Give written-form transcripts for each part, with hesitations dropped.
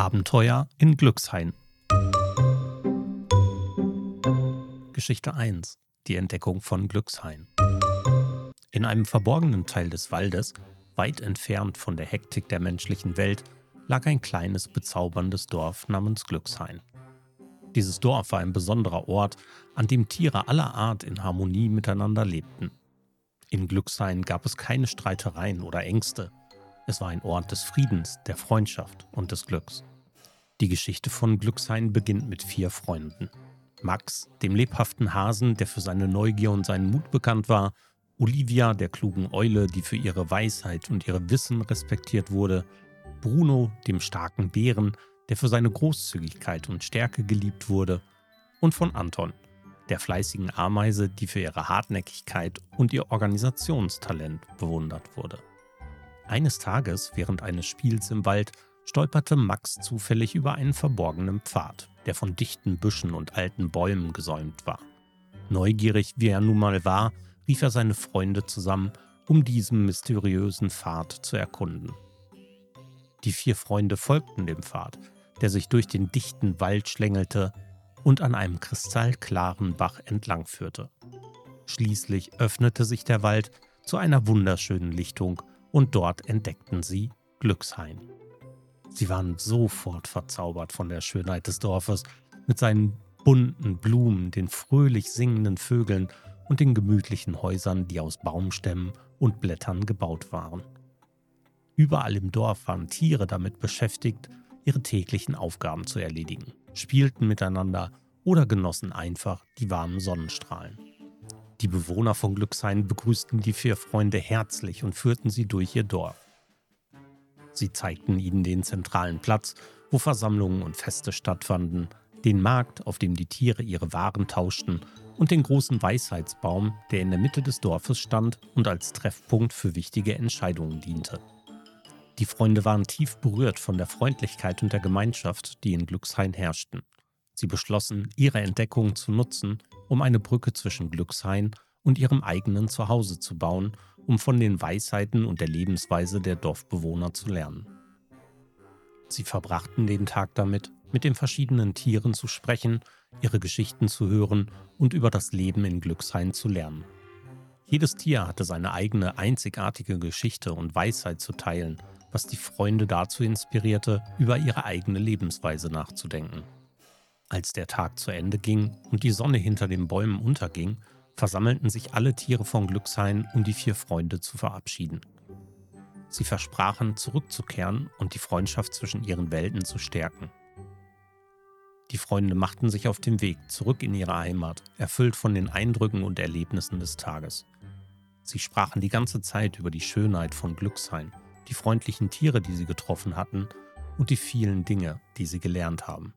Abenteuer in Glückshain. Geschichte 1. Die Entdeckung von Glückshain. In einem verborgenen Teil des Waldes, weit entfernt von der Hektik der menschlichen Welt, lag ein kleines, bezauberndes Dorf namens Glückshain. Dieses Dorf war ein besonderer Ort, an dem Tiere aller Art in Harmonie miteinander lebten. In Glückshain gab es keine Streitereien oder Ängste. Es war ein Ort des Friedens, der Freundschaft und des Glücks. Die Geschichte von Glückshain beginnt mit 4 Freunden. Max, dem lebhaften Hasen, der für seine Neugier und seinen Mut bekannt war, Olivia, der klugen Eule, die für ihre Weisheit und ihr Wissen respektiert wurde, Bruno, dem starken Bären, der für seine Großzügigkeit und Stärke geliebt wurde, und von Anton, der fleißigen Ameise, die für ihre Hartnäckigkeit und ihr Organisationstalent bewundert wurde. Eines Tages, während eines Spiels im Wald, stolperte Max zufällig über einen verborgenen Pfad, der von dichten Büschen und alten Bäumen gesäumt war. Neugierig, wie er nun mal war, rief er seine Freunde zusammen, um diesen mysteriösen Pfad zu erkunden. Die 4 Freunde folgten dem Pfad, der sich durch den dichten Wald schlängelte und an einem kristallklaren Bach entlang führte. Schließlich öffnete sich der Wald zu einer wunderschönen Lichtung und dort entdeckten sie Glückshain. Sie waren sofort verzaubert von der Schönheit des Dorfes, mit seinen bunten Blumen, den fröhlich singenden Vögeln und den gemütlichen Häusern, die aus Baumstämmen und Blättern gebaut waren. Überall im Dorf waren Tiere damit beschäftigt, ihre täglichen Aufgaben zu erledigen, spielten miteinander oder genossen einfach die warmen Sonnenstrahlen. Die Bewohner von Glückshain begrüßten die 4 Freunde herzlich und führten sie durch ihr Dorf. Sie zeigten ihnen den zentralen Platz, wo Versammlungen und Feste stattfanden, den Markt, auf dem die Tiere ihre Waren tauschten, und den großen Weisheitsbaum, der in der Mitte des Dorfes stand und als Treffpunkt für wichtige Entscheidungen diente. Die Freunde waren tief berührt von der Freundlichkeit und der Gemeinschaft, die in Glückshain herrschten. Sie beschlossen, ihre Entdeckung zu nutzen, um eine Brücke zwischen Glückshain und ihrem eigenen Zuhause zu bauen, um von den Weisheiten und der Lebensweise der Dorfbewohner zu lernen. Sie verbrachten den Tag damit, mit den verschiedenen Tieren zu sprechen, ihre Geschichten zu hören und über das Leben in Glückshain zu lernen. Jedes Tier hatte seine eigene einzigartige Geschichte und Weisheit zu teilen, was die Freunde dazu inspirierte, über ihre eigene Lebensweise nachzudenken. Als der Tag zu Ende ging und die Sonne hinter den Bäumen unterging, versammelten sich alle Tiere von Glückshain, um die 4 Freunde zu verabschieden. Sie versprachen, zurückzukehren und die Freundschaft zwischen ihren Welten zu stärken. Die Freunde machten sich auf den Weg zurück in ihre Heimat, erfüllt von den Eindrücken und Erlebnissen des Tages. Sie sprachen die ganze Zeit über die Schönheit von Glückshain, die freundlichen Tiere, die sie getroffen hatten, und die vielen Dinge, die sie gelernt haben.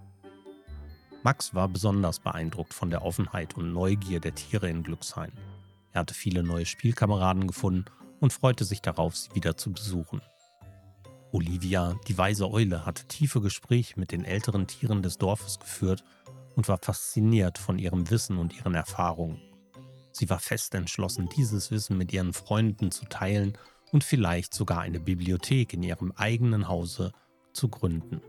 Max war besonders beeindruckt von der Offenheit und Neugier der Tiere in Glückshain. Er hatte viele neue Spielkameraden gefunden und freute sich darauf, sie wieder zu besuchen. Olivia, die weise Eule, hatte tiefe Gespräche mit den älteren Tieren des Dorfes geführt und war fasziniert von ihrem Wissen und ihren Erfahrungen. Sie war fest entschlossen, dieses Wissen mit ihren Freunden zu teilen und vielleicht sogar eine Bibliothek in ihrem eigenen Hause zu gründen.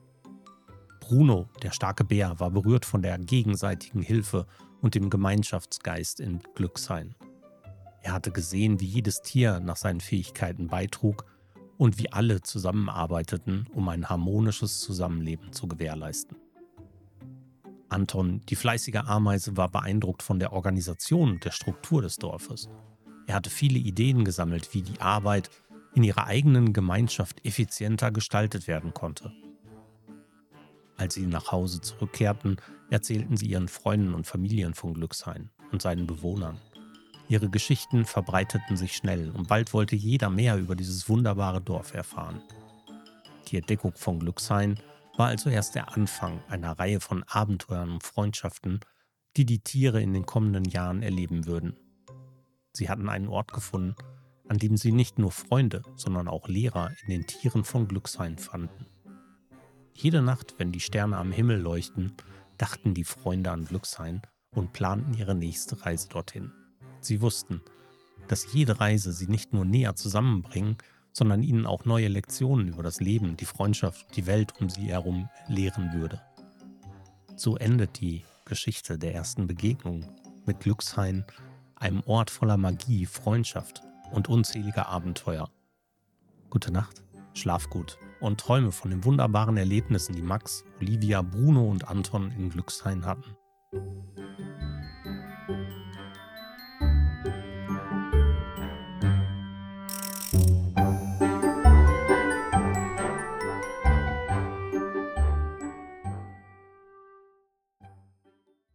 Bruno, der starke Bär, war berührt von der gegenseitigen Hilfe und dem Gemeinschaftsgeist in Glückshain. Er hatte gesehen, wie jedes Tier nach seinen Fähigkeiten beitrug und wie alle zusammenarbeiteten, um ein harmonisches Zusammenleben zu gewährleisten. Anton, die fleißige Ameise, war beeindruckt von der Organisation und der Struktur des Dorfes. Er hatte viele Ideen gesammelt, wie die Arbeit in ihrer eigenen Gemeinschaft effizienter gestaltet werden konnte. Als sie nach Hause zurückkehrten, erzählten sie ihren Freunden und Familien von Glückshain und seinen Bewohnern. Ihre Geschichten verbreiteten sich schnell und bald wollte jeder mehr über dieses wunderbare Dorf erfahren. Die Entdeckung von Glückshain war also erst der Anfang einer Reihe von Abenteuern und Freundschaften, die die Tiere in den kommenden Jahren erleben würden. Sie hatten einen Ort gefunden, an dem sie nicht nur Freunde, sondern auch Lehrer in den Tieren von Glückshain fanden. Jede Nacht, wenn die Sterne am Himmel leuchten, dachten die Freunde an Glückshain und planten ihre nächste Reise dorthin. Sie wussten, dass jede Reise sie nicht nur näher zusammenbringen, sondern ihnen auch neue Lektionen über das Leben, die Freundschaft, die Welt um sie herum lehren würde. So endet die Geschichte der ersten Begegnung mit Glückshain, einem Ort voller Magie, Freundschaft und unzähliger Abenteuer. Gute Nacht, schlaf gut und träume von den wunderbaren Erlebnissen, die Max, Olivia, Bruno und Anton in Glückshain hatten.